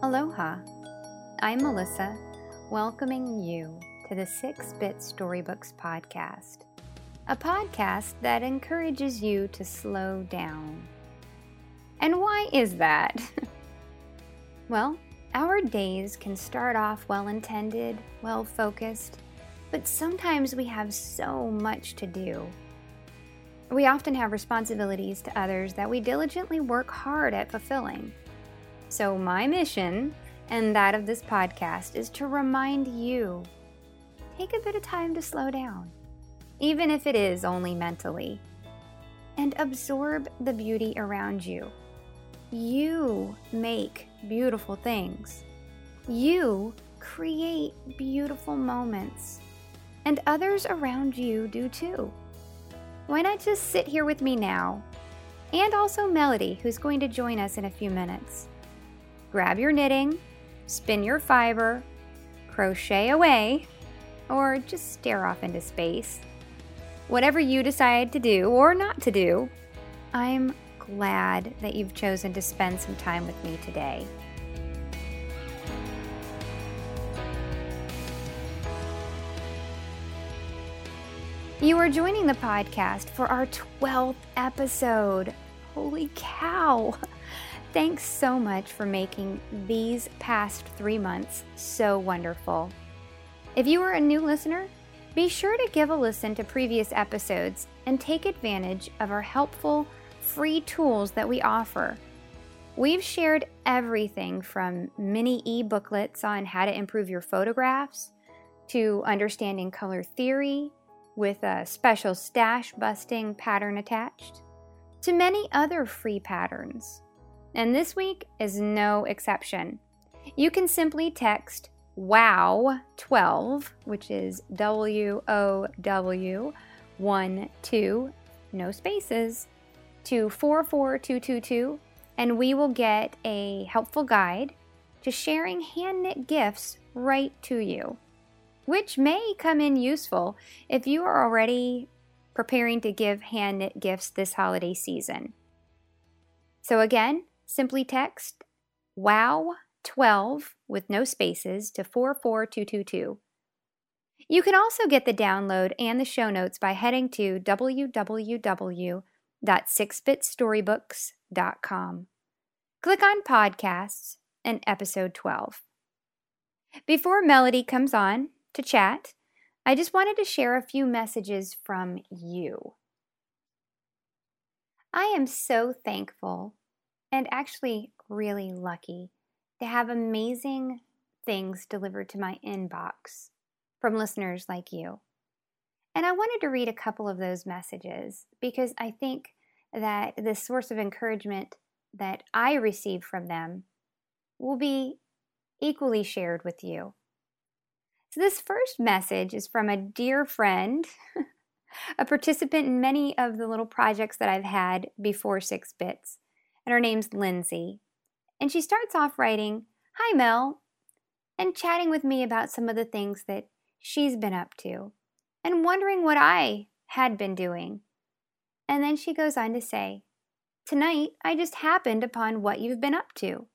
Aloha, I'm Melissa, welcoming you to the 6-Bit Storybooks podcast, a podcast that encourages you to slow down. And why is that? Well, our days can start off well-intended, well-focused, but sometimes we have so much to do. We often have responsibilities to others that we diligently work hard at fulfilling. So my mission, and that of this podcast, is to remind you, take a bit of time to slow down, even if it is only mentally, and absorb the beauty around you. You make beautiful things. You create beautiful moments, and others around you do too. Why not just sit here with me now, and also Melody, who's going to join us in a few minutes. Grab your knitting, spin your fiber, crochet away, or just stare off into space. Whatever you decide to do or not to do, I'm glad that you've chosen to spend some time with me today. You are joining the podcast for our 12th episode. Holy cow! Thanks so much for making these past 3 months so wonderful. If you are a new listener, be sure to give a listen to previous episodes and take advantage of our helpful, free tools that we offer. We've shared everything from mini e-booklets on how to improve your photographs, to understanding color theory with a special stash-busting pattern attached, to many other free patterns. And this week is no exception. You can simply text WOW12, which is WOW12, no spaces, to 44222, and we will get a helpful guide to sharing hand-knit gifts right to you, which may come in useful if you are already preparing to give hand-knit gifts this holiday season. So again, simply text WOW12 with no spaces to 44222. You can also get the download and the show notes by heading to www.6bitstorybooks.com. Click on Podcasts and Episode 12. Before Melody comes on to chat, I just wanted to share a few messages from you. I am so thankful and actually really lucky to have amazing things delivered to my inbox from listeners like you. And I wanted to read a couple of those messages because I think that the source of encouragement that I receive from them will be equally shared with you. So this first message is from a dear friend, a participant in many of the little projects that I've had before 6-Bits. And her name's Lindsay. And she starts off writing, "Hi Mel," and chatting with me about some of the things that she's been up to and wondering what I had been doing. And then she goes on to say, "Tonight I just happened upon what you've been up to."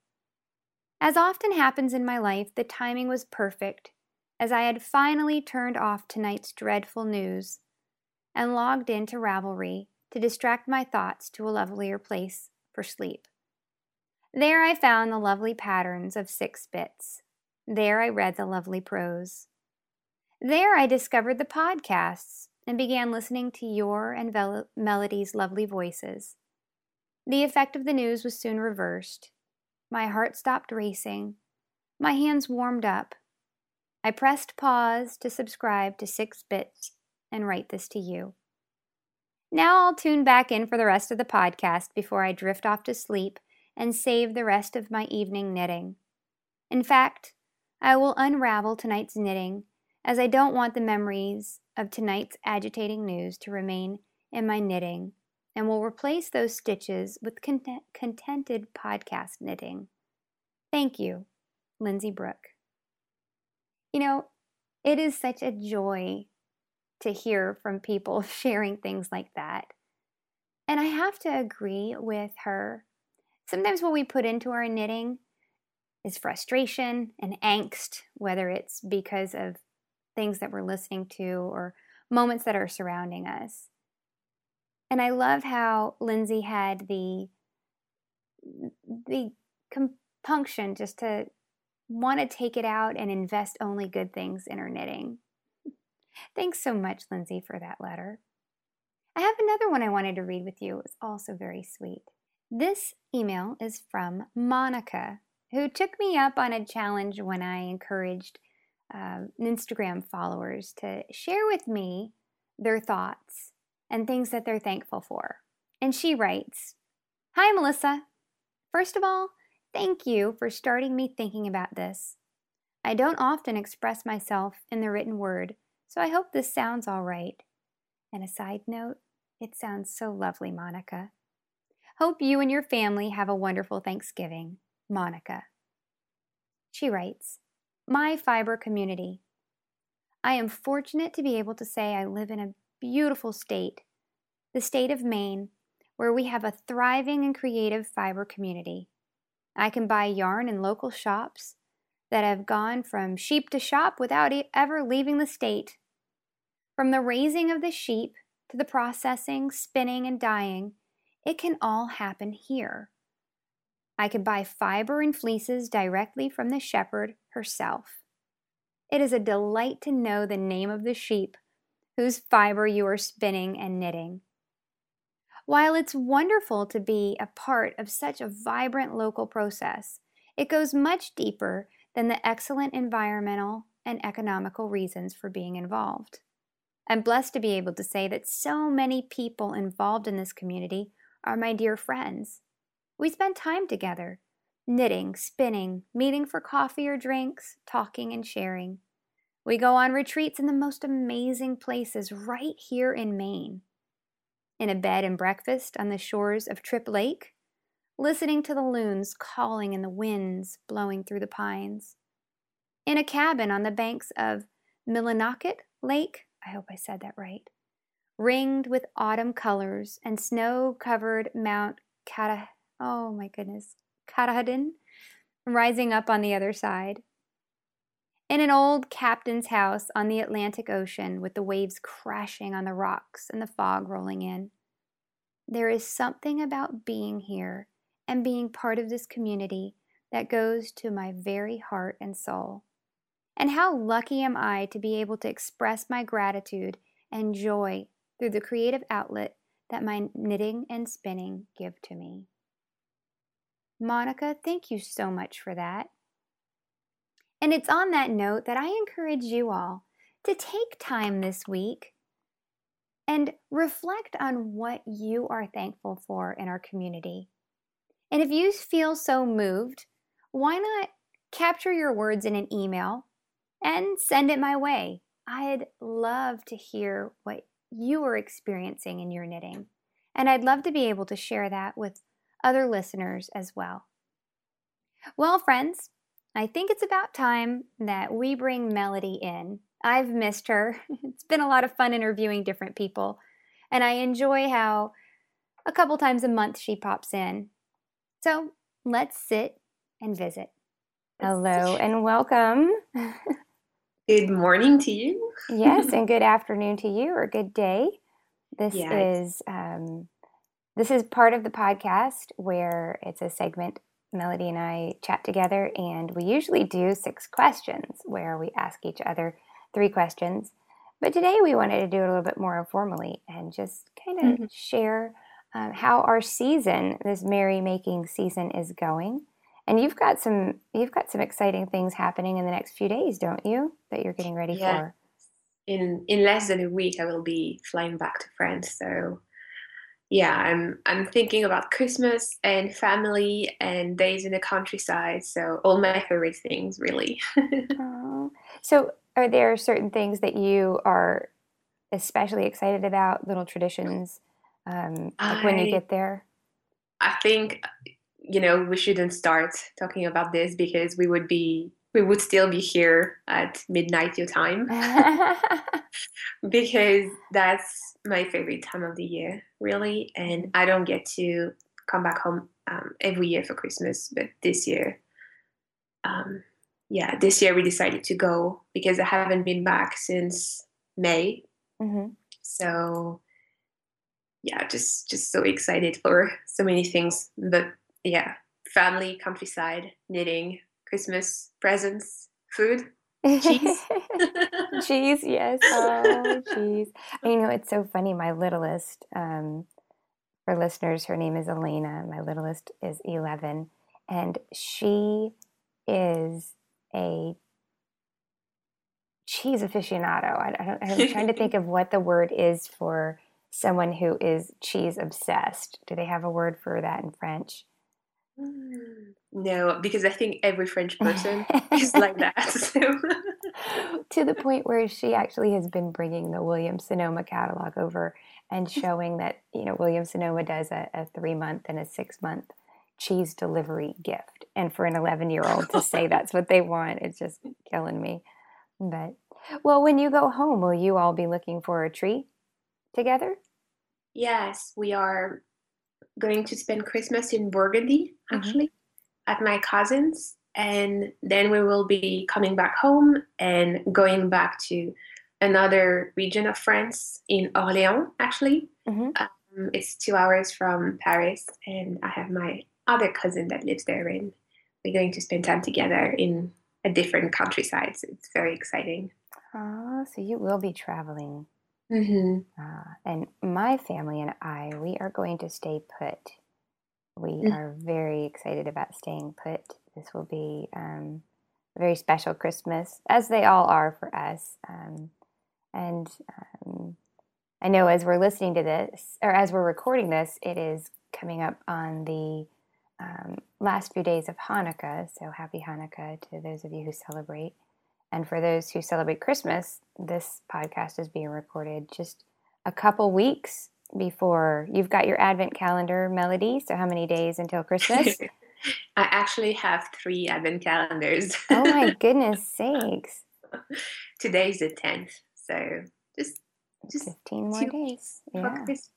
As often happens in my life, the timing was perfect as I had finally turned off tonight's dreadful news and logged into Ravelry to distract my thoughts to a lovelier place for sleep. There I found the lovely patterns of 6-Bits. There I read the lovely prose. There I discovered the podcasts and began listening to your and Melody's lovely voices. The effect of the news was soon reversed. My heart stopped racing. My hands warmed up. I pressed pause to subscribe to 6-Bits and write this to you. Now I'll tune back in for the rest of the podcast before I drift off to sleep and save the rest of my evening knitting. In fact, I will unravel tonight's knitting as I don't want the memories of tonight's agitating news to remain in my knitting and will replace those stitches with contented podcast knitting. Thank you, Lindsay Brooke. You know, it is such a joy to hear from people sharing things like that. And I have to agree with her. Sometimes what we put into our knitting is frustration and angst, whether it's because of things that we're listening to or moments that are surrounding us. And I love how Lindsay had the compunction just to want to take it out and invest only good things in her knitting. Thanks so much, Lindsay, for that letter. I have another one I wanted to read with you. It's also very sweet. This email is from Monica, who took me up on a challenge when I encouraged Instagram followers to share with me their thoughts and things that they're thankful for. And she writes, "Hi, Melissa. First of all, thank you for starting me thinking about this. I don't often express myself in the written word, so I hope this sounds all right. And a side note, it sounds so lovely, Monica. Hope you and your family have a wonderful Thanksgiving, Monica." She writes, "My fiber community. I am fortunate to be able to say I live in a beautiful state, the state of Maine, where we have a thriving and creative fiber community. I can buy yarn in local shops that have gone from sheep to shop without ever leaving the state. From the raising of the sheep to the processing, spinning, and dyeing, it can all happen here. I can buy fiber and fleeces directly from the shepherd herself. It is a delight to know the name of the sheep whose fiber you are spinning and knitting. While it's wonderful to be a part of such a vibrant local process, it goes much deeper than the excellent environmental and economical reasons for being involved. I'm blessed to be able to say that so many people involved in this community are my dear friends. We spend time together, knitting, spinning, meeting for coffee or drinks, talking and sharing. We go on retreats in the most amazing places right here in Maine. In a bed and breakfast on the shores of Tripp Lake, listening to the loons calling and the winds blowing through the pines. In a cabin on the banks of Millinocket Lake, I hope I said that right, ringed with autumn colors and snow-covered Mount Katahdin rising up on the other side. In an old captain's house on the Atlantic Ocean with the waves crashing on the rocks and the fog rolling in. There is something about being here and being part of this community that goes to my very heart and soul. And how lucky am I to be able to express my gratitude and joy through the creative outlet that my knitting and spinning give to me." Monica, thank you so much for that. And it's on that note that I encourage you all to take time this week and reflect on what you are thankful for in our community. And if you feel so moved, why not capture your words in an email and send it my way? I'd love to hear what you are experiencing in your knitting. And I'd love to be able to share that with other listeners as well. Well, friends, I think it's about time that we bring Melody in. I've missed her. It's been a lot of fun interviewing different people, and I enjoy how a couple times a month she pops in. So let's sit and visit. Hello and welcome. Good morning to you. Yes, and good afternoon to you, or good day. This is part of the podcast where it's a segment Melody and I chat together, and we usually do 6 questions where we ask each other 3 questions. But today we wanted to do it a little bit more informally and just kind of share how our season, this merrymaking season, is going. And you've got some exciting things happening in the next few days, don't you? That you're getting ready for. In less than a week, I will be flying back to France. So yeah, I'm thinking about Christmas and family and days in the countryside. So all my favorite things, really. Oh. So are there certain things that you are especially excited about, little traditions, like when you get there? I think, we shouldn't start talking about this because we would still be here at midnight your time. Because that's my favorite time of the year, really. And I don't get to come back home every year for Christmas, but this year um, yeah, this year we decided to go because I haven't been back since May. Mm-hmm. So yeah, just so excited for so many things. But yeah, family, countryside, knitting, Christmas presents, food, cheese. Cheese, yes. Oh, cheese. It's so funny. My littlest, for listeners, her name is Elena. My littlest is 11, and she is a cheese aficionado. I'm trying to think of what the word is for someone who is cheese obsessed. Do they have a word for that in French? No, because I think every French person is like that. So. To the point where she actually has been bringing the Williams Sonoma catalog over and showing that, Williams Sonoma does a 3 month and a 6 month cheese delivery gift. And for an 11-year-old to say that's what they want, it's just killing me. But, well, when you go home, will you all be looking for a tree together? Yes, we are going to spend Christmas in Burgundy, Mm-hmm. actually, at my cousin's. And then we will be coming back home and going back to another region of France in Orléans, actually. Mm-hmm. It's 2 hours from Paris, and I have my other cousin that lives there, and we're going to spend time together in a different countryside. So it's very exciting. Oh, so you will be traveling. Mm-hmm. And my family and I, we are going to stay put. We are very excited about staying put. This will be a very special Christmas, as they all are for us. And I know as we're listening to this, or as we're recording this, it is coming up on the last few days of Hanukkah. So happy Hanukkah to those of you who celebrate. And for those who celebrate Christmas, this podcast is being recorded just a couple weeks before you've got your Advent calendar, Melody. So how many days until Christmas? I actually have 3 advent calendars. Oh my goodness sakes. Today's the 10th, so just 15 more 2 weeks days. for Yeah. Christmas.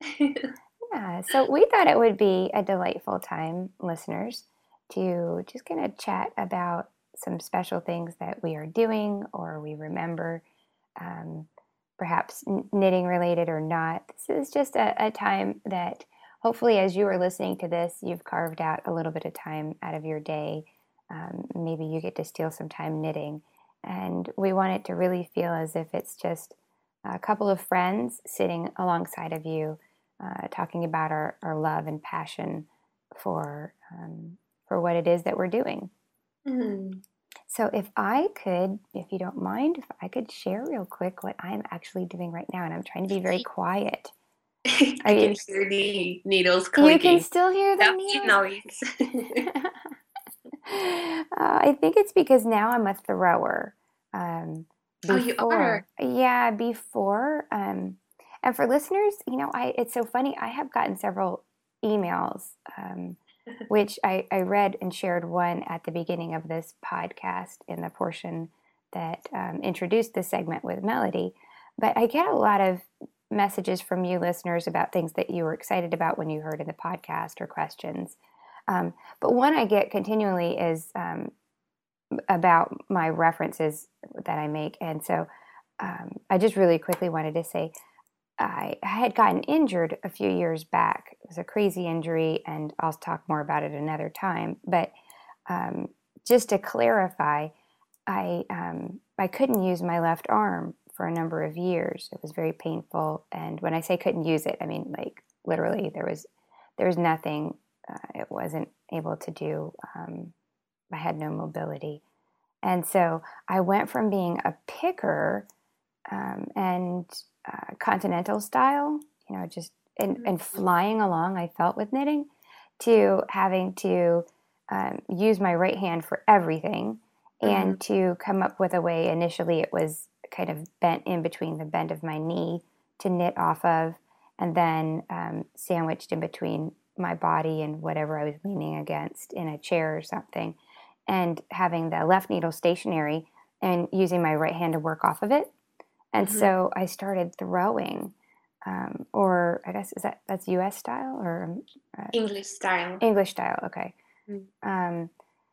Yeah. So we thought it would be a delightful time, listeners, to just kind of chat about some special things that we are doing or we remember, um, perhaps knitting related or not. This is just a time that hopefully, as you are listening to this, you've carved out a little bit of time out of your day. Maybe you get to steal some time knitting. And we want it to really feel as if it's just a couple of friends sitting alongside of you, talking about our love and passion for what it is that we're doing. Mm. So if you don't mind, if I could share real quick what I'm actually doing right now, and I'm trying to be very quiet. I can hear the needles You can clicking. still hear the That's the needles. noise. I think it's because now I'm a thrower. Oh, you are? Before. And for listeners, it's so funny. I have gotten several emails, which I read and shared one at the beginning of this podcast in the portion that introduced this segment with Melody. But I get a lot of messages from you listeners about things that you were excited about when you heard in the podcast or questions. But one I get continually is about my references that I make. And so I just really quickly wanted to say I had gotten injured a few years back. It was a crazy injury, and I'll talk more about it another time. But just to clarify, I couldn't use my left arm for a number of years. It was very painful, and when I say couldn't use it, I mean like literally there was nothing it wasn't able to do. I had no mobility, and so I went from being a picker and continental style, just and flying along. I felt with knitting to having to use my right hand for everything and to come up with a way. Initially, it was kind of bent in between the bend of my knee to knit off of, and then sandwiched in between my body and whatever I was leaning against in a chair or something, and having the left needle stationary and using my right hand to work off of it. And so I started throwing, or I guess that's U.S. style or English style. English style. Okay. Mm.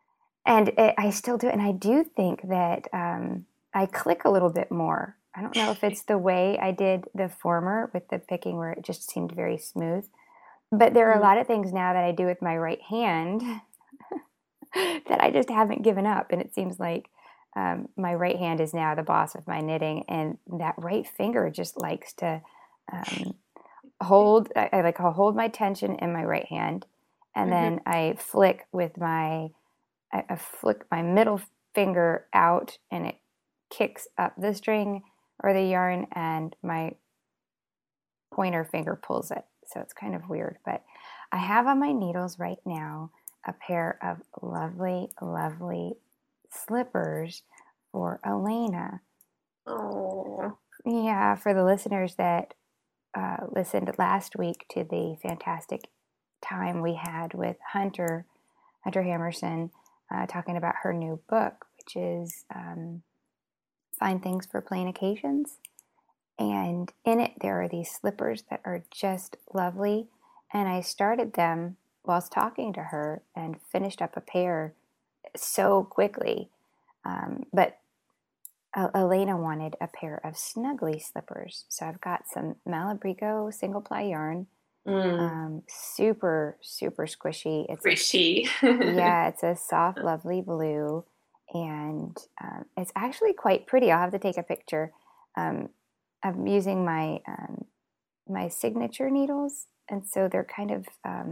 And I still do, and I do think that I click a little bit more. I don't know if it's the way I did the former with the picking where it just seemed very smooth. But there are a Mm. lot of things now that I do with my right hand that I just haven't given up. And it seems like my right hand is now the boss of my knitting, and that right finger just likes to um, I'll hold my tension in my right hand, and Mhm. then I flick with I flick my middle finger out, and it kicks up the string or the yarn, and my pointer finger pulls it. So it's kind of weird, but I have on my needles right now a pair of lovely, lovely slippers for Elena. Oh. Yeah, for the listeners that listened last week to the fantastic time we had with Hunter Hammerson, talking about her new book, which is Find Things for Plain Occasions. And in it, there are these slippers that are just lovely. And I started them whilst talking to her and finished up a pair so quickly. But Elena wanted a pair of snuggly slippers. So I've got some Malabrigo single ply yarn. Mm. Super, super squishy. Rishy. Yeah, it's a soft, lovely blue. And it's actually quite pretty. I'll have to take a picture. Um, I'm using my signature needles, and so they're kind of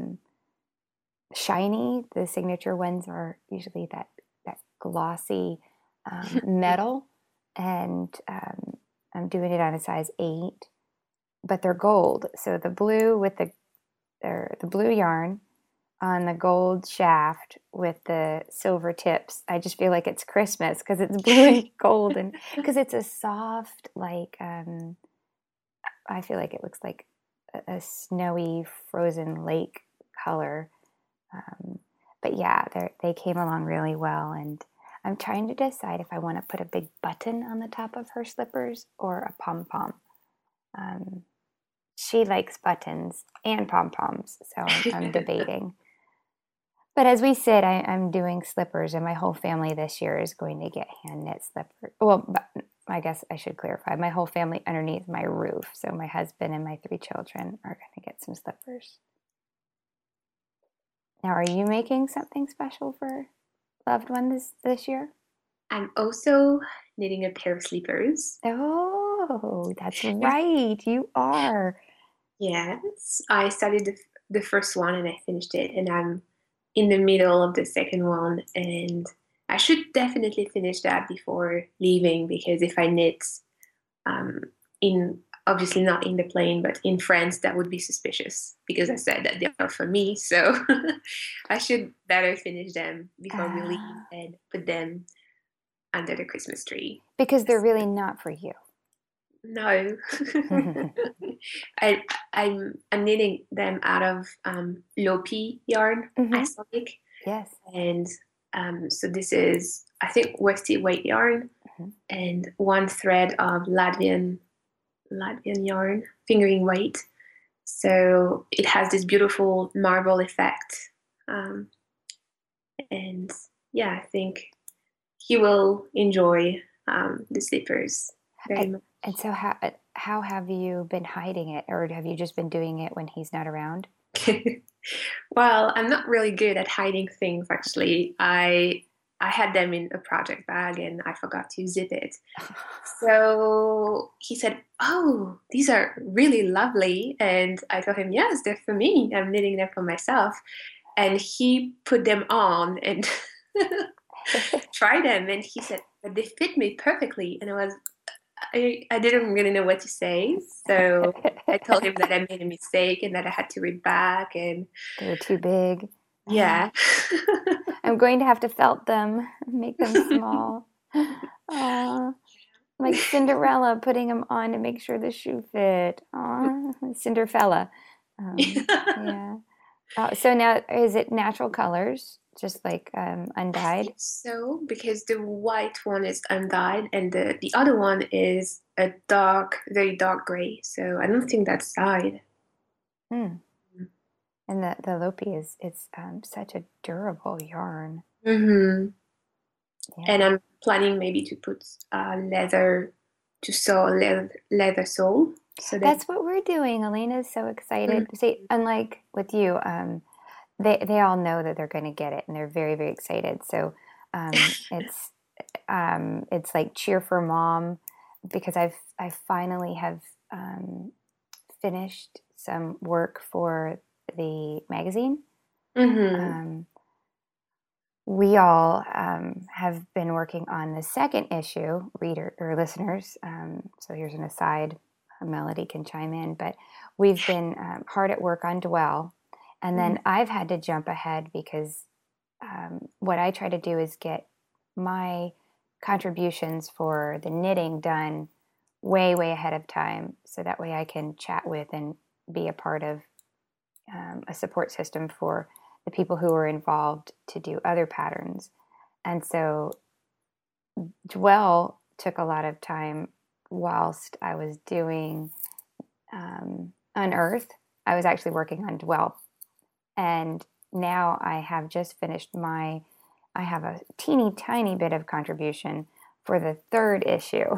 shiny. The signature ones are usually that glossy metal, and I'm doing it on a size 8, but they're gold. So the blue with the blue yarn on the gold shaft with the silver tips. I just feel like it's Christmas because it's blue and gold, and because it's a soft, like I feel like it looks like a snowy frozen lake color. Um, but yeah, they came along really well, and I'm trying to decide if I want to put a big button on the top of her slippers or a pom pom. Um, she likes buttons and pom poms, so I'm debating. But as we said, I'm doing slippers, and my whole family this year is going to get hand knit slippers. Well, I guess I should clarify. My whole family underneath my roof. So my husband and my 3 children are going to get some slippers. Now, are you making something special for loved one this year? I'm also knitting a pair of slippers. Oh, that's right. You are. Yes, I started the first one and I finished it, and I'm in the middle of the second one, and I should definitely finish that before leaving because if I knit um, in obviously not in the plane, but in France, that would be suspicious because I said that they are for me. So I should better finish them before we leave Uh, and put them under the Christmas tree. because they're really not for you. No. I I'm knitting them out of Lopi yarn, Hmm. Icelandic, Yes. and so this is I think worsted weight yarn Hmm. and one thread of Latvian yarn, fingering weight. So it has this beautiful marble effect, um, and yeah, I think he will enjoy the slippers very much. And so how have you been hiding it, or have you just been doing it when he's not around? Well, I'm not really good at hiding things actually. I had them in a project bag and I forgot to zip it. So he said, "Oh, these are really lovely." And I told him, "Yes, they're for me. I'm knitting them for myself." And he put them on and tried them and he said, "But they fit me perfectly." And I didn't really know what to say. So I told him that I made a mistake and that I had to read back and They were too big. yeah. I'm going to have to felt them, make them small. Like Cinderella putting them on to make sure the shoe fit. Cinderfella. Yeah. So now, is it natural colors, just like I undyed? think so because the white one is undyed and the other one is a dark, very dark gray. So I don't think that's dyed. Hmm. And the Lopi is it's such a durable yarn. Mm-hmm. Yeah. And I'm planning maybe to put leather to sew leather sole so that. That's what we're doing. Elena's so excited. Mhm. See, unlike with you, they all know that they're going to get it, and they're very very excited. So it's like cheer for mom because I finally have finished some work for the magazine. Mhm. Um, we all have been working on the second issue, reader or listeners. So here's an aside. Melody can chime in, but we've been hard at work on Dwell, and Mhm. then I've had to jump ahead because what I try to do is get my contributions for the knitting done way, way ahead of time, so that way I can chat with and be a part of a support system for the people who are involved to do other patterns. And so Dwell took a lot of time whilst I was doing Unearth. I was actually working on Dwell. And now I have just finished I have a teeny tiny bit of contribution for the third issue.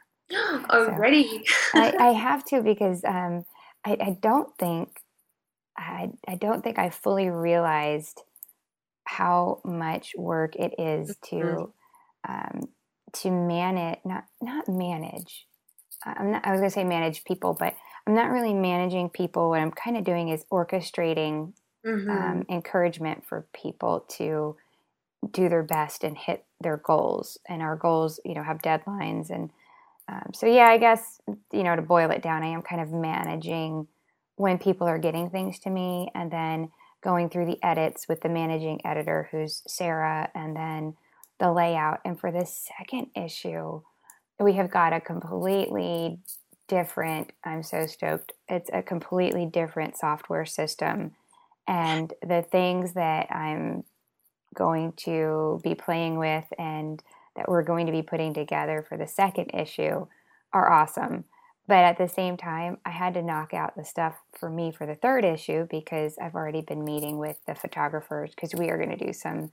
So Already. I have to because I don't think I don't think I fully realized how much work it is Mhm. um, to manage, not manage. I was going to say manage people, but I'm not really managing people. What I'm kind of doing is orchestrating Mhm. encouragement for people to do their best and hit their goals. And our goals, have deadlines. And so, yeah, I guess, to boil it down, I am kind of managing when people are getting things to me and then going through the edits with the managing editor, who's Sarah, and then the layout. And for this second issue, we have got a completely different, I'm so stoked. It's a completely different software system. And the things that I'm going to be playing with and that we're going to be putting together for the second issue are awesome. But at the same time, I had to knock out the stuff for me for the third issue because I've already been meeting with the photographers because we are going to do some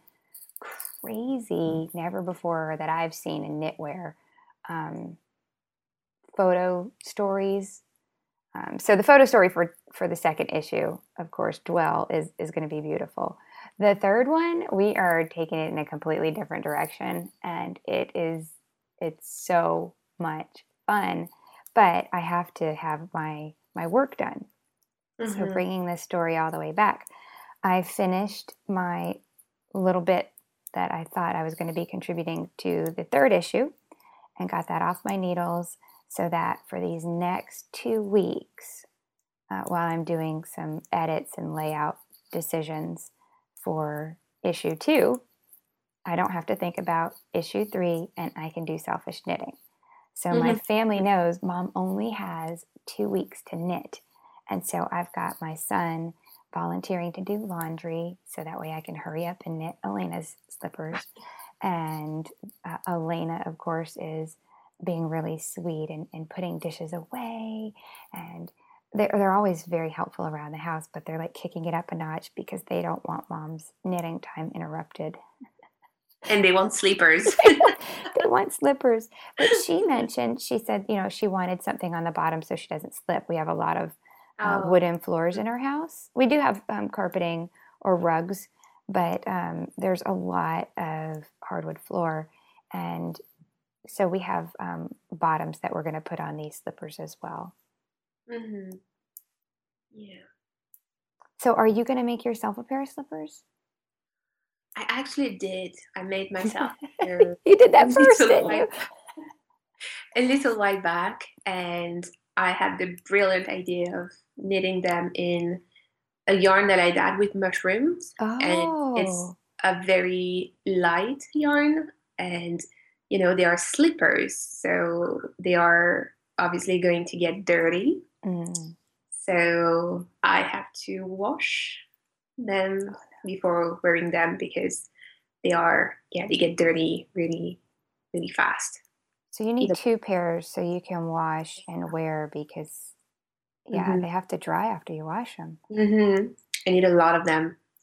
crazy, never before that I've seen in knitwear um, photo stories. So the photo story for the second issue, of course, Dwell is going to be beautiful. The third one, we are taking it in a completely different direction, and it's so much fun. But I have to have my work done. So Mhm. bringing this story all the way back, I finished my little bit that I thought I was going to be contributing to the third issue and got that off my needles so that for these next 2 weeks, while I'm doing some edits and layout decisions for issue two, I don't have to think about issue three and I can do selfish knitting. So my Mhm. family knows mom only has 2 weeks to knit. And so I've got my son volunteering to do laundry so that way I can hurry up and knit Elena's slippers. And Elena, of course, is being really sweet and putting dishes away. And they're always very helpful around the house, but they're like kicking it up a notch because they don't want mom's knitting time interrupted. And they want sleepers. They want slippers. But she mentioned, she said, she wanted something on the bottom so she doesn't slip. We have a lot of Oh. wooden floors in our house. We do have carpeting or rugs, but there's a lot of hardwood floor. And so we have bottoms that we're going to put on these slippers as well. Mhm. Yeah. So are you going to make yourself a pair of slippers? I actually did. I made myself a You did a that first, little didn't while you? a little while back, and I had the brilliant idea of knitting them in a yarn that I dyed with mushrooms, and it's Oh. a very light yarn, and they are slippers, so they are obviously going to get dirty. Mm. So I have to wash them before wearing them because they get dirty really, really fast. So you need Either. two pairs so you can wash and wear because, yeah, Hmm. they have to dry after you wash them. Hmm. I need a lot of them.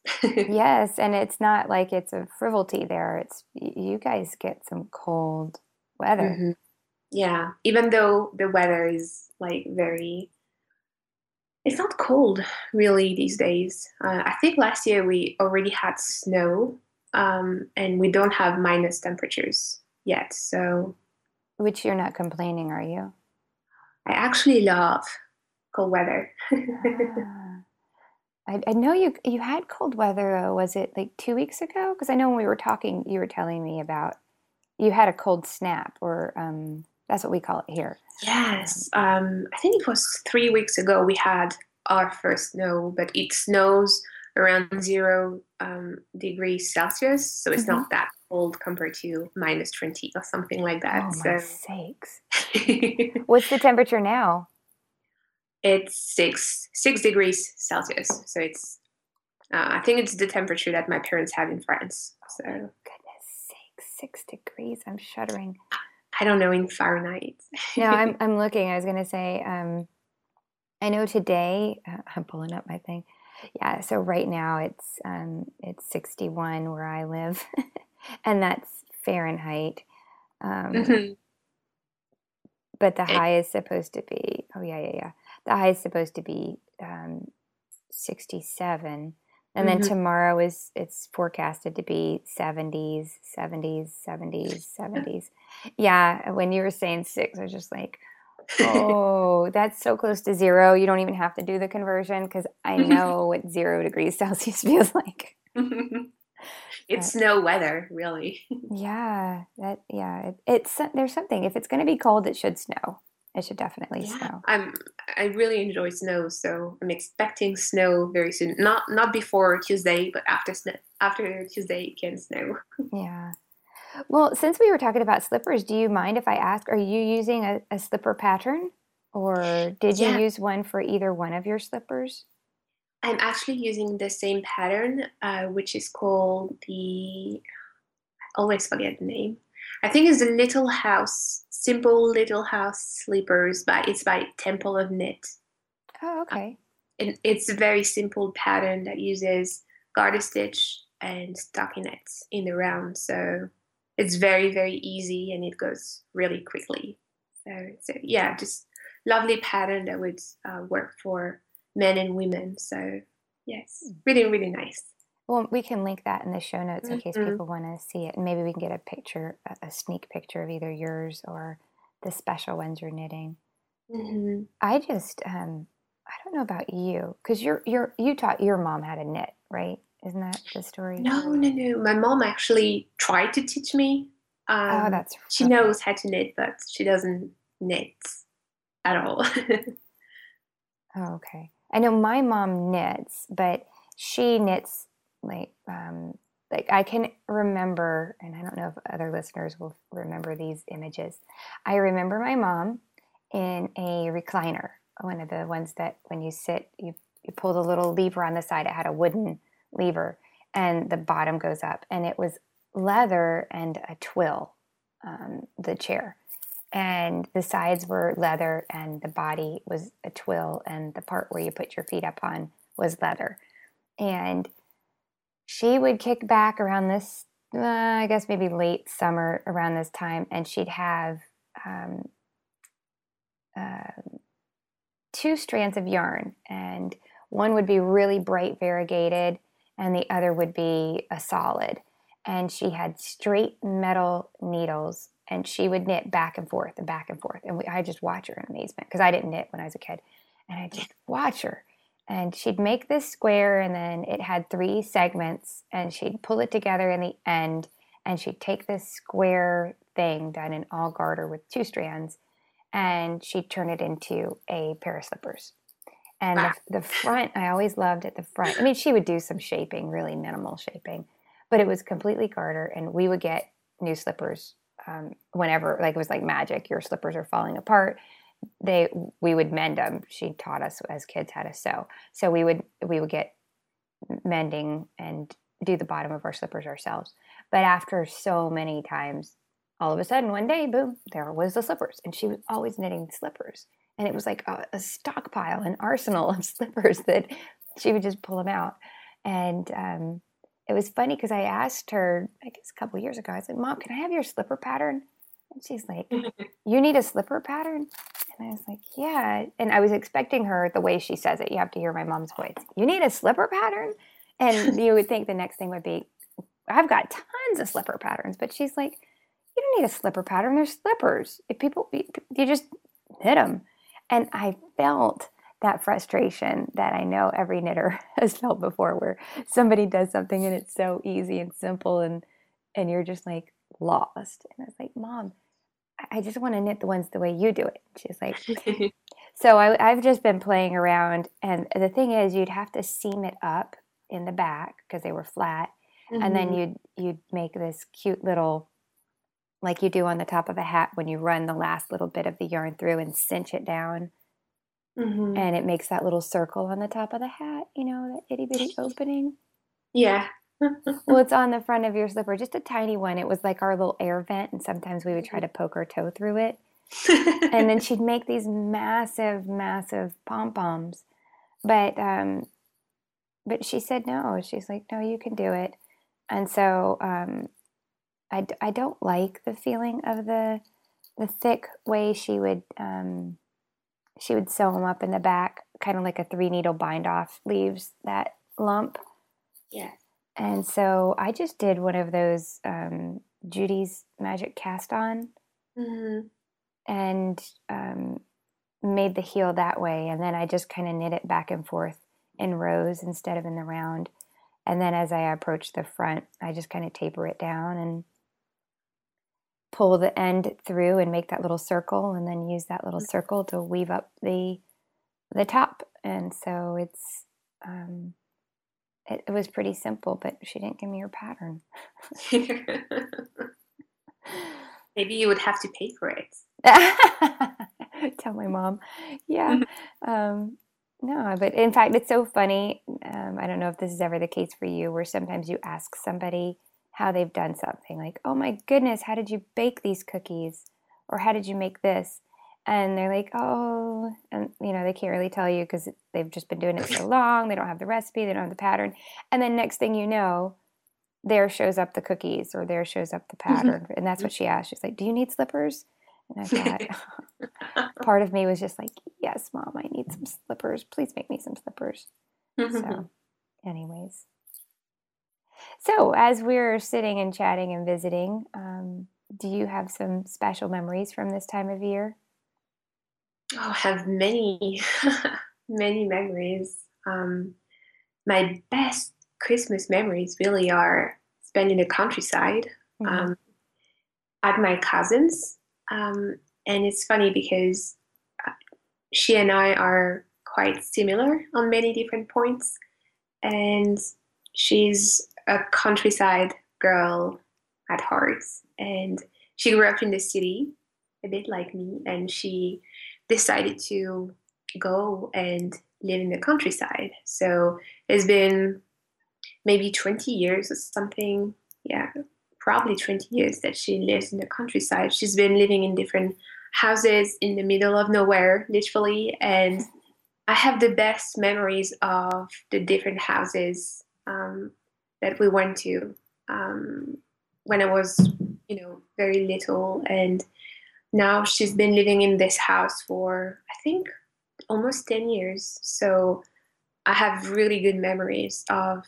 Yes, and it's not like it's a frivolity there. It's you guys get some cold weather. Hmm. Yeah, even though the weather is like very, it's not cold really these days. I think last year we already had snow, and we don't have minus temperatures yet. So Which you're not complaining, are you? I actually love cold weather. Ah. I know you had cold weather though. Was it like 2 weeks ago? Because I know when we were talking, you were telling me about you had a cold snap, or that's what we call it here. Um, Yes, I think it was 3 weeks ago we had our first snow, but it snows around 0 degrees Celsius, so it's mhm. not that cold compared to minus 20 or something like Oh that. my So sakes! What's the temperature now? it's six degrees Celsius. So it's I think it's the temperature that my parents have in France. Oh my So goodness sakes! 6 degrees. I'm shuddering. I don't know in Fahrenheit. No, I'm looking. I was gonna say, I know today. I'm pulling up my thing. Yeah, so right now it's 61 where I live, and that's Fahrenheit. Um, Mhm. but the It, high is supposed to be. Oh yeah, yeah, yeah. The high is supposed to be 67, and then mhm. tomorrow is it's forecasted to be 70s, 70s, 70s, 70s. Yeah, when you were saying six, I was just like, oh, that's so close to zero. You don't even have to do the conversion because I know what 0 degrees Celsius feels like. It's But snow weather, really. it's there's something. If it's going to be cold, it should snow. It should definitely Yeah, snow. I really enjoy snow, so I'm expecting snow very soon. Not before Tuesday, but after Tuesday it can snow. Yeah. Well, since we were talking about slippers, do you mind if I ask, are you using a slipper pattern or did you Yeah, use one for either one of your slippers? I'm actually using the same pattern, which is called I always forget the name. I think it's the Little House, Simple Little House Slippers, but it's by Temple of Knit. Oh, Uh, okay. and it's a very simple pattern that uses garter stitch and stockinette in the round. So it's very, very easy and it goes really quickly. So yeah, just lovely pattern that would work for men and women. So yes, really, really nice. Well, we can link that in the show notes in case Hmm. people want to see it. And maybe we can get a picture, a sneak picture of either yours or the special ones you're knitting. Hmm. I just, I don't know about you, because you taught your mom how to knit, right? Isn't that the story? No, no, no. My mom actually tried to teach me. Oh, that's She okay. knows how to knit, but she doesn't knit at all. Oh, okay. I know my mom knits, but she knits like like I can remember, and I don't know if other listeners will remember these images. I remember my mom in a recliner, one of the ones that when you sit, you pull the little lever on the side. It had a wooden lever, and the bottom goes up, and it was leather and a twill, the chair, and the sides were leather and the body was a twill and the part where you put your feet up on was leather. And she would kick back around this I guess maybe late summer around this time, and she'd have um, uh, two strands of yarn, and one would be really bright variegated and the other would be a solid, and she had straight metal needles and she would knit back and forth and back and forth, and I just watch her in amazement because I didn't knit when I was a kid, and I just watch her, and she'd make this square and then it had three segments and she'd pull it together in the end, and she'd take this square thing done in all garter with two strands and she'd turn it into a pair of slippers. And Wow. the front, I always loved at the front. I mean, she would do some shaping, really minimal shaping, but it was completely garter. And we would get new slippers whenever, like it was like magic. Your slippers are falling apart. We would mend them. She taught us as kids how to sew, so we would get mending and do the bottom of our slippers ourselves. But after so many times, all of a sudden one day, boom, there was the slippers. And she was always knitting slippers. And it was like a stockpile, an arsenal of slippers that she would just pull them out. And it was funny because I asked her, I guess a couple of years ago, I said, Mom, can I have your slipper pattern? And she's like, you need a slipper pattern? And I was like, yeah. And I was expecting her, the way she says it, you have to hear my mom's voice. You need a slipper pattern? And you would think the next thing would be, I've got tons of slipper patterns. But she's like, you don't need a slipper pattern. They're slippers. If people, you just knit them. And I felt that frustration that I know every knitter has felt before, where somebody does something and it's so easy and simple, and you're just like lost. And I was like, Mom, I just want to knit the ones the way you do it. She's like, so I've just been playing around, and the thing is, you'd have to seam it up in the back because they were flat, and then you'd make this cute little, like you do on the top of a hat when you run the last little bit of the yarn through and cinch it down. And it makes that little circle on the top of the hat, you know, that itty bitty opening. Yeah. Well, it's on the front of your slipper, just a tiny one. It was like our little air vent, and sometimes we would try to poke our toe through it. And then she'd make these massive, massive pom-poms. But she said no. She's like, no, you can do it. And so I don't like the feeling of the thick way she would sew them up in the back, kind of like a 3-needle bind off leaves that lump. Yeah. And so I just did one of those Judy's Magic Cast On, and made the heel that way. And then I just kind of knit it back and forth in rows instead of in the round. And then as I approach the front, I just kind of taper it down and pull the end through and make that little circle, and then use that little circle to weave up the top. And so it's it was pretty simple, but she didn't give me her pattern. Maybe you would have to pay for it. Tell my mom. Yeah. No, but in fact, it's so funny. I don't know if this is ever the case for you, where sometimes you ask somebody how they've done something, like, oh my goodness, how did you bake these cookies? Or how did you make this? And they're like, oh, and you know, they can't really tell you because they've just been doing it so long. They don't have the recipe, they don't have the pattern. And then next thing you know, there shows up the cookies, or there shows up the pattern. And that's what she asked. She's like, do you need slippers? And I thought, part of me was just like, yes, Mom, I need some slippers. Please make me some slippers. So anyways. So as we're sitting and chatting and visiting, do you have some special memories from this time of year? Oh, I have many, many memories. My best Christmas memories really are spent in the countryside, at my cousin's. And it's funny because she and I are quite similar on many different points. And she's a countryside girl at heart. And she grew up in the city, a bit like me, and she decided to go and live in the countryside. So it's been maybe 20 years or something. Yeah, probably 20 years that she lives in the countryside. She's been living in different houses in the middle of nowhere, literally. And I have the best memories of the different houses that we went to when I was, very little. And now she's been living in this house for, I think, almost 10 years. So I have really good memories of,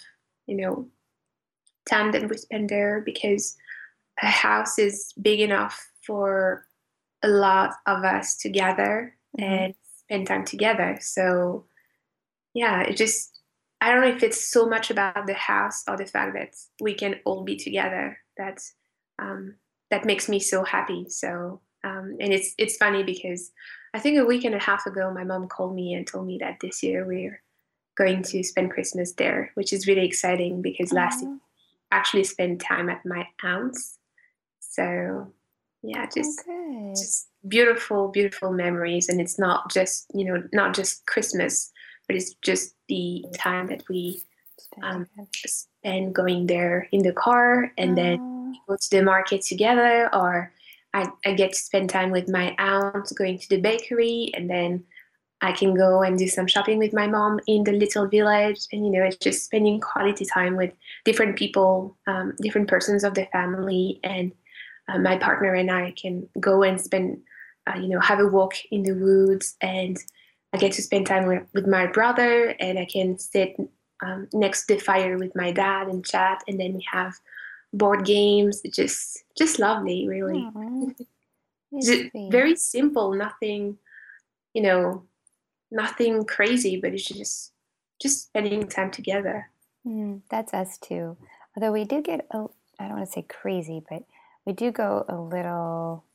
time that we spend there, because a house is big enough for a lot of us to gather and spend time together. So yeah, I don't know if it's so much about the house or the fact that we can all be together that makes me so happy. So and it's funny because I think a week and a half ago my mom called me and told me that this year we're going to spend Christmas there, which is really exciting because last year I actually spent time at my aunt's. So yeah, just beautiful, beautiful memories. And it's not just Christmas, but it's just the time that we spend going there in the car, and then we go to the market together, or I get to spend time with my aunt going to the bakery, and then I can go and do some shopping with my mom in the little village, and it's just spending quality time with different people, different persons of the family, and my partner and I can go and spend, have a walk in the woods, and I get to spend time with my brother, and I can sit next to the fire with my dad and chat, and then we have board games. It's just lovely, really. Aw, it's Just sweet. very simple, nothing, you know, nothing crazy, but it's just spending time together. That's us too. Although we do get I don't want to say crazy, but we do go a little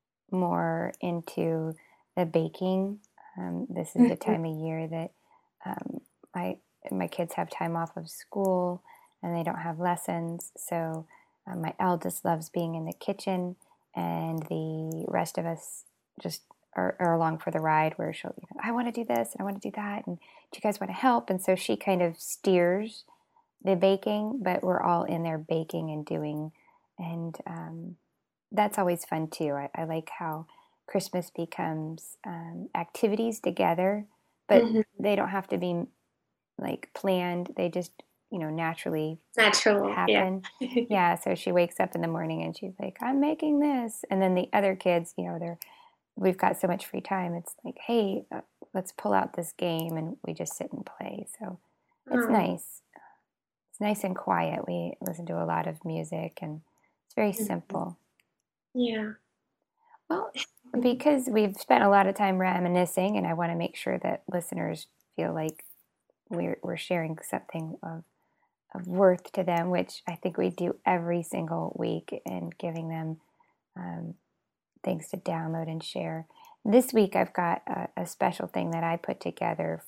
more into the baking. This is the time of year that um, my my kids have time off of school and they don't have lessons. So my eldest loves being in the kitchen, and the rest of us just are along for the ride. Where she'll, I want to do this and I want to do that, and do you guys want to help? And so she kind of steers the baking, but we're all in there baking and doing, and that's always fun too. I like how Christmas becomes activities together, but Hmm. they don't have to be like planned. They just, naturally Natural, yeah. happen. Yeah. So she wakes up in the morning and she's like, I'm making this. And then the other kids, we've got so much free time. It's like, hey, let's pull out this game and we just sit and play. So it's Oh, nice. It's nice and quiet. We listen to a lot of music and it's very mhm. simple. Yeah. Well, because we've spent a lot of time reminiscing, and I want to make sure that listeners feel like we're sharing something of worth to them, which I think we do every single week, and giving them um, things to download and share. This week, I've got a special thing that I put together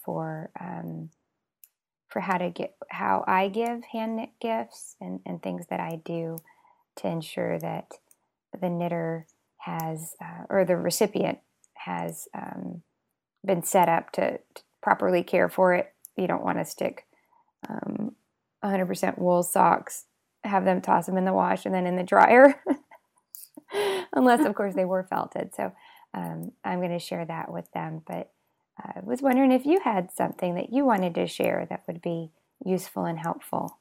for how I give hand knit gifts and things that I do to ensure that the knitter has or the recipient has been set up to properly care for it. You don't want to stick 100% wool socks, have them toss them in the wash and then in the dryer, unless of course they were felted. So I'm going to share that with them. But I was wondering if you had something that you wanted to share that would be useful and helpful.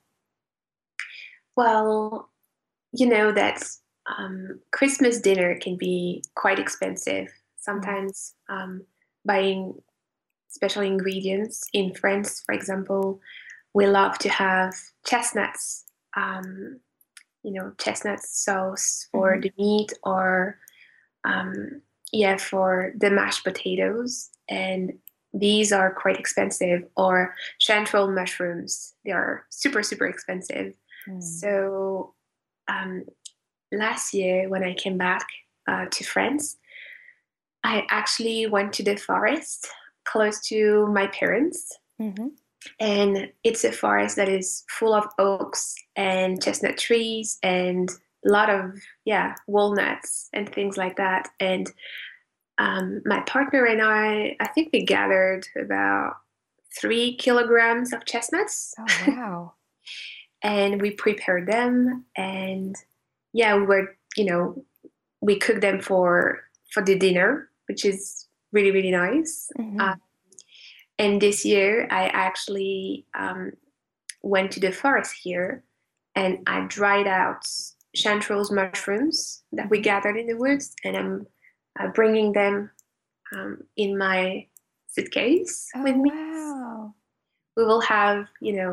Well, that Christmas dinner can be quite expensive. Mm. Sometimes buying special ingredients. In France, for example, we love to have chestnuts, um, chestnut sauce for Mm-hmm. the meat, or yeah, for the mashed potatoes. And these are quite expensive. Or chanterelle mushrooms, they are super, super expensive. Mm. So um, last year, when I came back to France, I actually went to the forest close to my parents. Mm-hmm. And it's a forest that is full of oaks and chestnut trees and a lot of, yeah, walnuts and things like that. And my partner and I think we gathered about 3 kilograms of chestnuts. Oh, wow. And we prepared them. And yeah, we cooked them for the dinner, which is really, really nice. Mm-hmm. And this year, I actually went to the forest here and I dried out chanterelles mushrooms that we Mm-hmm. gathered in the woods, and I'm bringing them in my suitcase with Oh, me. wow. We will have,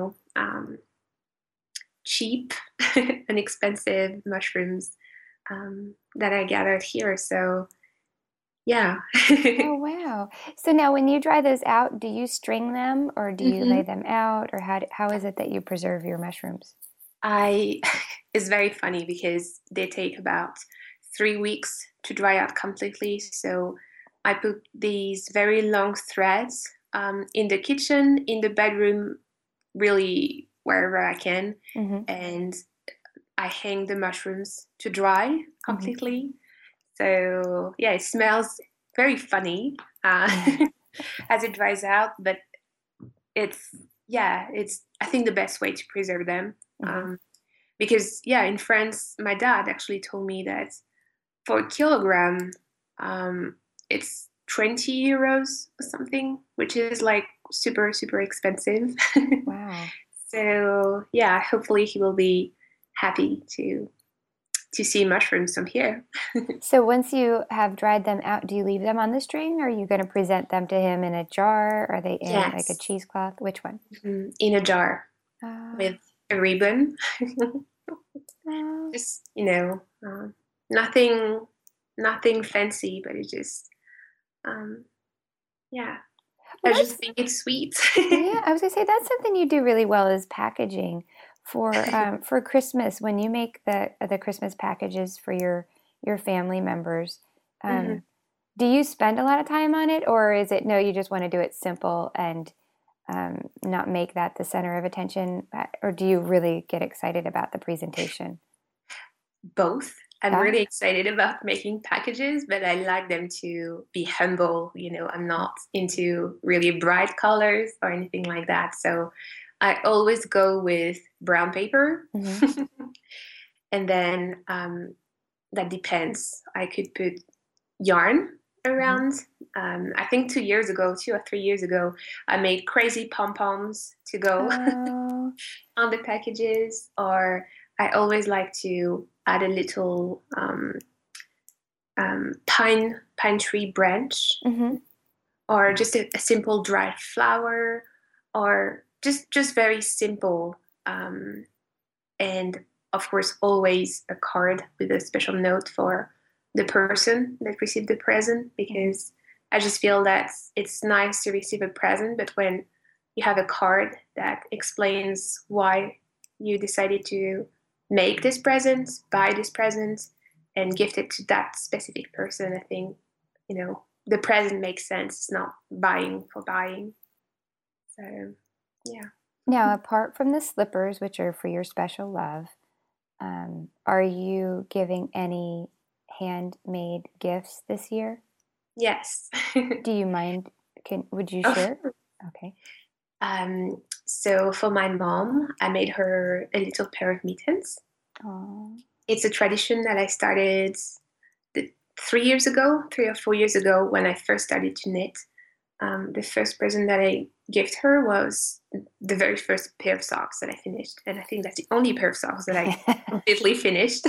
cheap and expensive mushrooms that I gathered here. So, yeah. Oh, wow. So now when you dry those out, do you string them or do you lay Hmm. them out, or how is it that you preserve your mushrooms? I It's very funny because they take about 3 weeks to dry out completely. So I put these very long threads in the kitchen, in the bedroom, really wherever I can, Mm-hmm. and I hang the mushrooms to dry Mm-hmm. completely. So yeah, it smells very funny as it dries out, but it's it's I think the best way to preserve them. Mm-hmm. Um, because yeah, in France, my dad actually told me that for a kilogram, it's €20 or something, which is like super, super expensive. Wow. So yeah, hopefully he will be happy to see mushrooms from here. So once you have dried them out, do you leave them on the string, or are you going to present them to him in a jar? Are they in like a Yes, cheesecloth? Which one? in a jar Uh, with a ribbon. uh, Just nothing, nothing fancy, but it just um, yeah. well, I just that's think it's sweet. yeah. I was gonna say that's something you do really well is packaging for Christmas when you make the Christmas packages for your family members. Mhm. Um, do you spend a lot of time on it, or is it no? You just want to do it simple and not make that the center of attention, or do you really get excited about the presentation? Both. I'm really Ah, excited about making packages, but I like them to be humble. I'm not into really bright colors or anything like that. So I always go with brown paper. mm-hmm, And then that depends. I could put yarn mm-hmm. around. I think 2 years ago, 2 or 3 years ago, I made crazy pom-poms to go Oh, on the packages, or I always like to add a little pine tree branch, mm-hmm. or just a simple dried flower, or just very simple. And of course, always a card with a special note for the person that received the present, Mm-hmm. because I just feel that it's nice to receive a present, but when you have a card that explains why you decided to make this present, buy this present, and gift it to that specific person, I think, the present makes sense. It's not buying for buying. So, yeah. Now, apart from the slippers, which are for your special love, are you giving any handmade gifts this year? Yes. Do you mind? Would you Oh, share? Okay. so for my mom, I made her a little pair of mittens. Oh. It's a tradition that I started 3 years ago, 3 or 4 years ago, when I first started to knit. The first present that I gave her was the very first pair of socks that I finished. And I think that's the only pair of socks that I completely finished.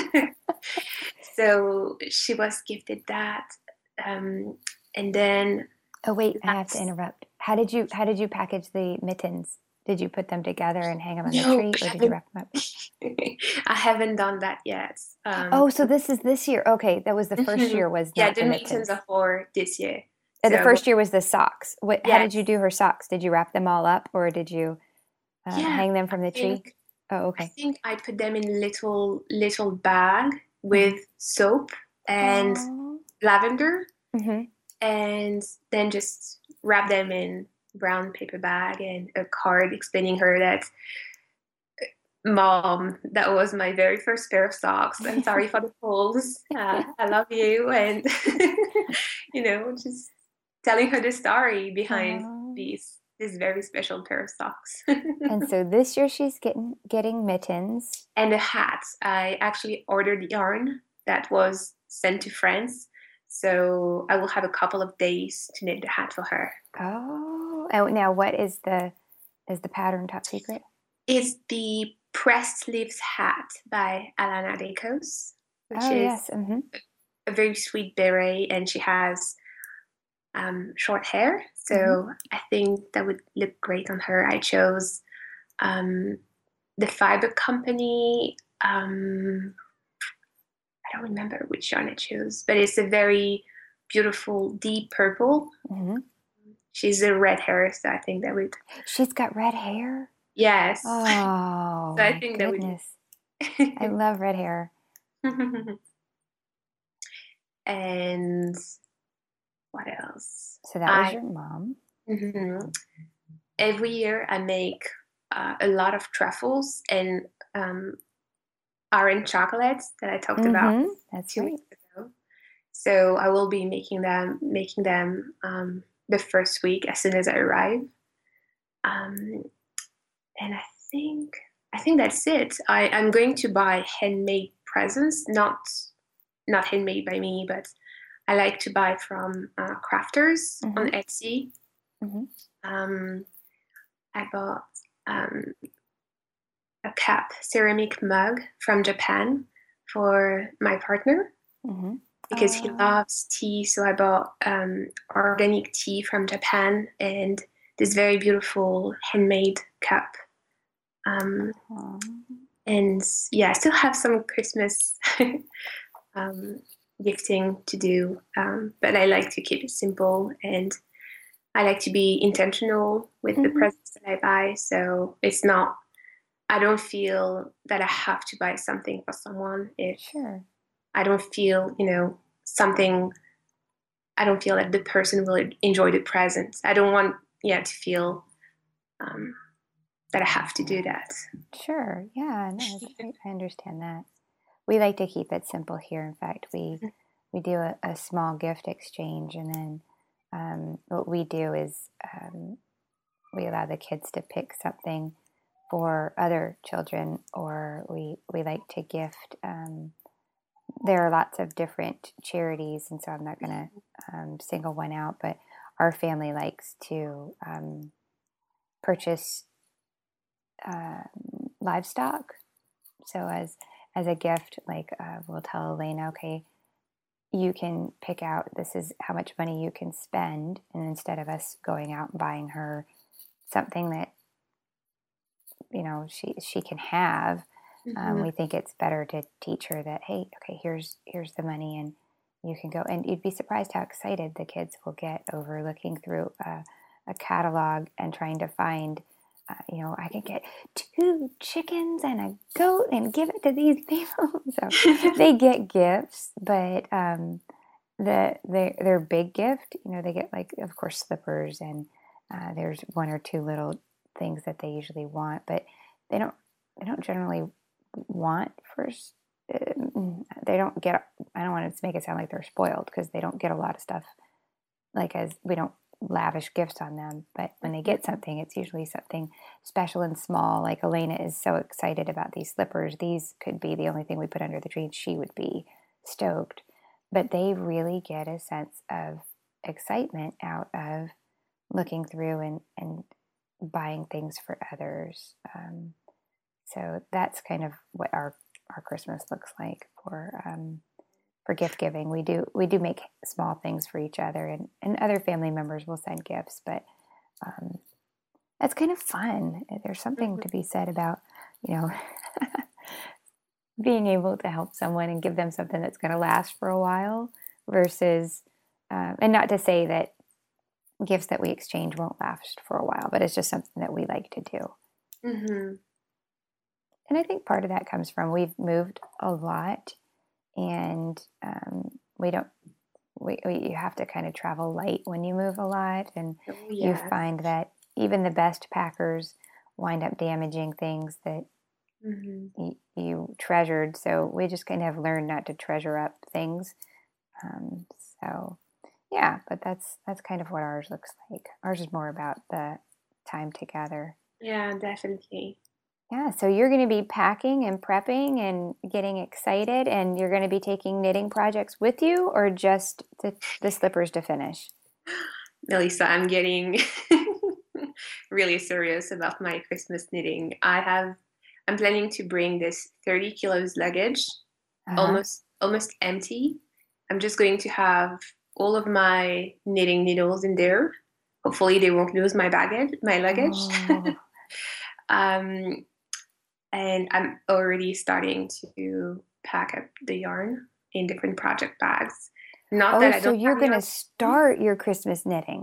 So she was gifted that. Um, and then Oh wait, I have to that's interrupt. How did you package the mittens? Did you put them together and hang them on the Nope, tree, or did you wrap them up? I haven't done that yet. Oh, so this is this year. Okay, that was the first Mhm. year was Yeah, not the the mittens mittens. are for this year. The So first year was the socks. How did you yes, do her socks? Did you wrap them all up, or did you yeah, hang them I from the tree? think Oh, I okay. think I put them in a little bag Hmm. with soap and Oh. lavender, Hmm. and then just wrap them in brown paper bag and a card explaining her that, Mom, that was my very first pair of socks. I'm sorry for the holes. I love you, and just telling her the story behind Oh. this very special pair of socks. And so this year she's getting mittens. And the hat. I actually ordered yarn that was sent to France, so I will have a couple of days to knit the hat for her. Oh, oh, now what is the pattern top secret? It's the pressed sleeves hat by Alana Decos, which Oh is yes. Mm-hmm. a very sweet beret, and she has short hair, Mm-hmm. so I think that would look great on her. I chose um, the fiber company. I don't remember which yarn I chose, but it's a very beautiful deep purple. Mm-hmm. She's a red hair, so I think that would, She's got red hair. yes. Oh So I my think that would. goodness. I love red hair. And what else? So that was I your mom. Mhm. Every year I make a lot of truffles and um, orange chocolates that I talked about Mm-hmm. That's two right. weeks ago. So I will be making them the first week as soon as I arrive. Um, and I think that's it. I'm going to buy handmade presents, not handmade by me, but I like to buy from crafters on Mm-hmm. Etsy. Mm-hmm. Um, I bought um, a cup ceramic mug from Japan for my partner Mm-hmm. because he loves tea. So I bought organic tea from Japan and this very beautiful handmade cup. Um, and yeah, I still have some Christmas um, gifting to do, but I like to keep it simple and I like to be intentional with the Mm-hmm. presents that I buy. So it's not, I don't feel that I have to buy something for someone if Sure. I don't feel, something, I don't feel that the person will enjoy the present. I don't want, yeah, to feel um, that I have to do that. Sure. Yeah. No, I understand that. We like to keep it simple here. In fact, we do a small gift exchange, and then what we do is we allow the kids to pick something for other children, or we like to gift. There are lots of different charities, and so I'm not going to single one out, but our family likes to purchase livestock. So as a gift, like we'll tell Elena, okay, you can pick out this is how much money you can spend, and instead of us going out and buying her something that she can have, Mm-hmm. we think it's better to teach her that, hey, okay, here's the money, and you can go. And you'd be surprised how excited the kids will get over looking through a catalog and trying to find. I can get 2 chickens and a goat and give it to these people. So they get gifts, but their big gift, they get, like, of course, slippers, and there's 1 or 2 little things that they usually want, but they don't generally want first. They don't get. I don't want to make it sound like they're spoiled, because they don't get a lot of stuff. Like, as we don't lavish gifts on them, but when they get something, it's usually something special and small. Like, Elena is so excited about these slippers. These could be the only thing we put under the tree, and she would be stoked. But they really get a sense of excitement out of looking through and buying things for others. So that's kind of what our Christmas looks like for gift giving. We do make small things for each other, and other family members will send gifts, but that's kind of fun. There's something to be said about, you know, being able to help someone and give them something that's going to last for a while versus, and not to say that gifts that we exchange won't last for a while, but it's just something that we like to do. Mm-hmm. And I think part of that comes from we've moved a lot, and we don't, you have to kind of travel light when you move a lot, and Oh, you yes. find that even the best packers wind up damaging things that you treasured. So we just kind of learned not to treasure up things. So yeah, but that's kind of what ours looks like. Ours is more about the time together. Yeah, definitely. Yeah, so you're going to be packing and prepping and getting excited, and you're going to be taking knitting projects with you, or just the slippers to finish? Melissa, I'm getting really serious about my Christmas knitting. I'm planning to bring this 30 kilos luggage, Uh-huh. almost empty. I'm just going to have all of my knitting needles in there. Hopefully they won't lose my luggage. Oh, um, and I'm already starting to pack up the yarn in different project bags. Not oh, that I so don't you're have going to yarn. start your Christmas knitting.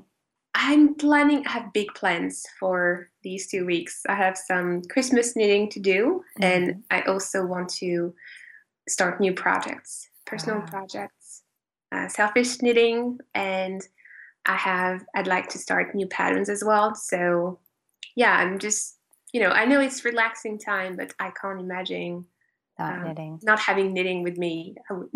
I have big plans for these 2 weeks. I have some Christmas knitting to do, and Mm-hmm. I also want to start new projects, personal Ah, projects, selfish knitting, and I'd like to start new patterns as well. So yeah, I'm just, I know it's relaxing time, but I can't imagine not knitting. not having knitting with me.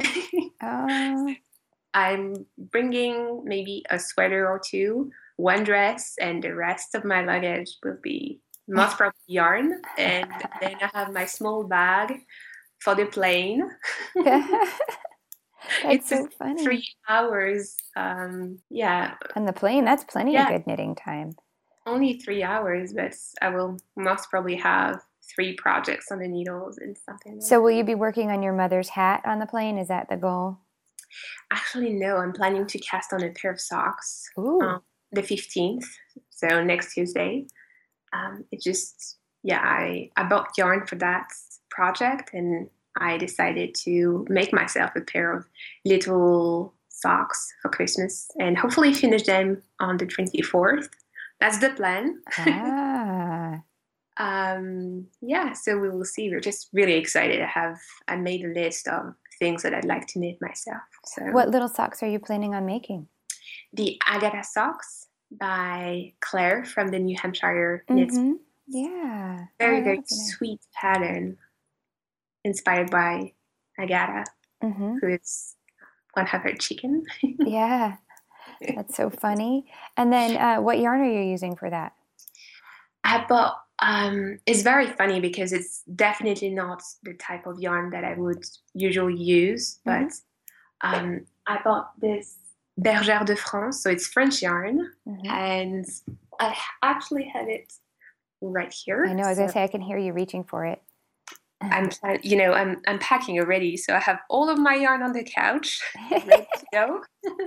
Oh, I'm bringing maybe a sweater or two, one dress, and the rest of my luggage will be most probably yarn. And then I have my small bag for the plane. That's so funny. 3 hours. Yeah. On the plane, that's plenty of Yeah, good knitting time. only 3 hours, but I will most probably have 3 projects on the needles and something like So that. will you be working on your mother's hat on the plane? Is that the goal? Actually, no, I'm planning to cast on a pair of socks Ooh. the 15th, so next Tuesday. It just, yeah, I bought yarn for that project and I decided to make myself a pair of little socks for Christmas and hopefully finish them on the 24th. That's the plan. Ah. Yeah, so we will see. We're just really excited. I made a list of things that I'd like to knit myself. So What little socks are you planning on making? the Agatha socks by Claire from the New Hampshire Knits. Mm-hmm. Yeah. Very, Oh, very that'll be nice. sweet pattern inspired by Agatha, Mm-hmm. who is one of her chicken. Yeah. That's so funny. And then what yarn are you using for that? I bought, it's very funny because it's definitely not the type of yarn that I would usually use, Mm-hmm. but I bought this Bergère de France, so it's French yarn, Mm-hmm. and I actually have it right here. I know, I was So gonna say I can hear you reaching for it. I'm packing already, so I have all of my yarn on the couch, ready to go.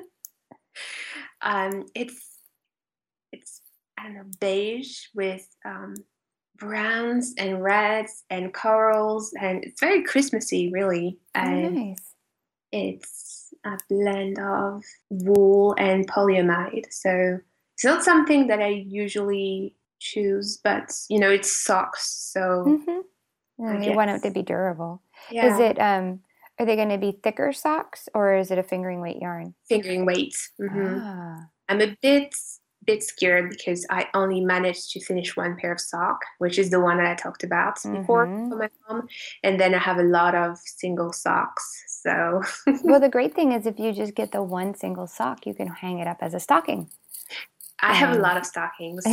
It's I don't know, beige with browns and reds and corals, and it's very Christmassy, really. Oh, And nice. it's a blend of wool and polyamide, so it's not something that I usually choose, but it's socks, so Mm-hmm. I And you want it to guess be durable. Is yeah, it are they going to be thicker socks or is it a fingering weight yarn? fingering weight. Ah. I'm a bit scared because I only managed to finish one pair of sock, which is the one that I talked about before Mm-hmm. for my mom, and then I have a lot of single socks. So Well, the great thing is if you just get the one single sock, you can hang it up as a stocking. I have a And lot of stockings.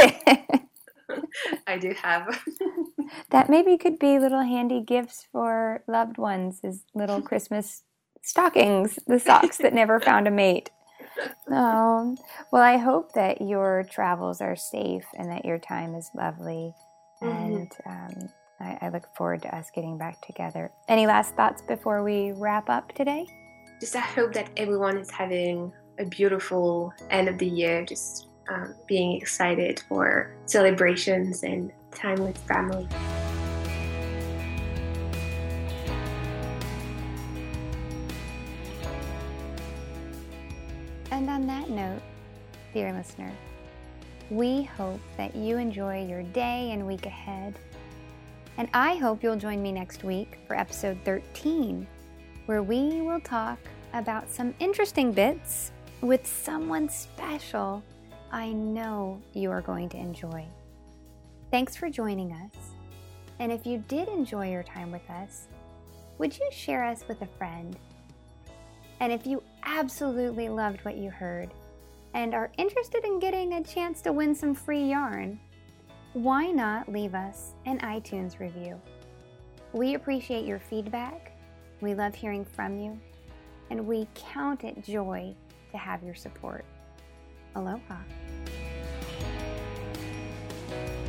I do have. that maybe could be little handy gifts for loved ones as little Christmas stockings, the socks that never found a mate. Oh, well, I hope that your travels are safe and that your time is lovely. And I look forward to us getting back together. Any last thoughts before we wrap up today? Just I hope that everyone is having a beautiful end of the year, just being excited for celebrations and time with family. And on that note, dear listener, we hope that you enjoy your day and week ahead. And I hope you'll join me next week for episode 13, where we will talk about some interesting bits with someone special I know you are going to enjoy. Thanks for joining us. And if you did enjoy your time with us, would you share us with a friend? And if you absolutely loved what you heard and are interested in getting a chance to win some free yarn, why not leave us an iTunes review? We appreciate your feedback. We love hearing from you, and we count it joy to have your support. Aloha.